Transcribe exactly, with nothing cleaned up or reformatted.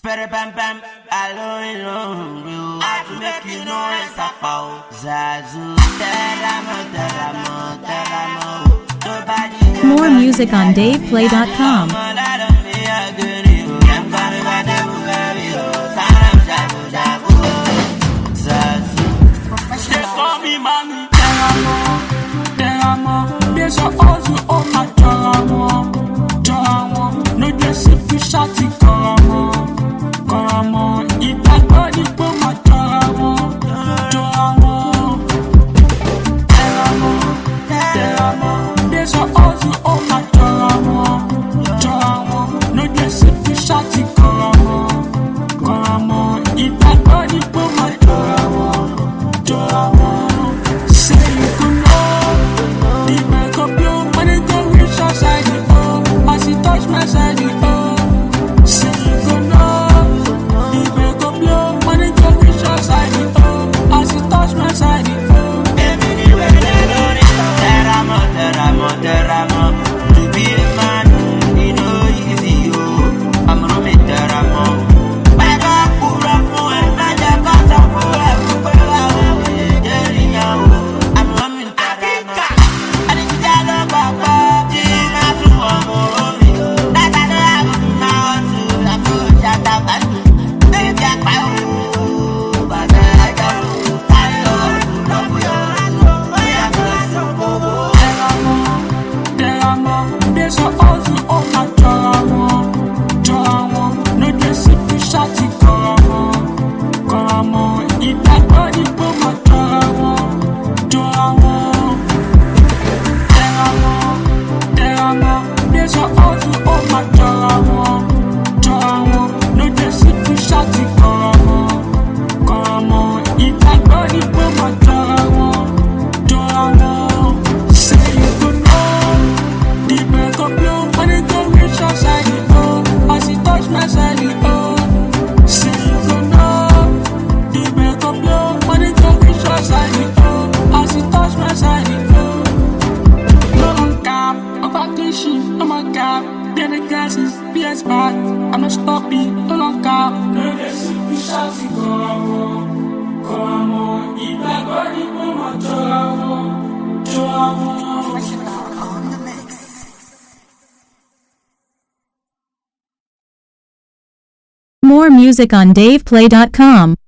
Spere bam bam, alone alone. I have to make you know it's a foul. Zazu, teramo, teramo, teramo. More music on Dave Play dot com. They call me mommy, teramo, teramo. There's a ozu on my teramo, teramo. No just if you shot it, teramo. Teramo, if I body put my teramo, teramo, teramo, teramo. There's a ozu on my teramo, teramo. No just if you shot it, teramo, teramo. If I body put my teramo, teramo. Say you could know the makeup you when it go reach outside the oh, as it touch my side the oh. Say you could know. To be a man, you know easy, oh. I'm roaming teramo. My God, poor and I just got some food. I'm roaming teramo. I didn't tell her about Gina to home. That I don't have my house to the food that I got. They get my home, but I don't. I don't know you. There's a ozu on my teramo, teramo. No just if you shot it, teramo, teramo. If that body put my teramo, teramo, teramo, teramo. There's a ozu on my teramo, teramo. No just if you shot it, teramo, teramo. If that body put my teramo, teramo. Say you could know the makeup you when it go reach outside the oh, as it touch my side the oh. Say you could know the makeup you when it go reach outside the oh, as it touch my side the oh. No on cap, no vacation, no my cap. Then the glasses, P S back. I'm not stopping, no long cap. No guess if we shall see come on, come on. If I got it, no more trouble, trouble. More music on Dave Play dot com.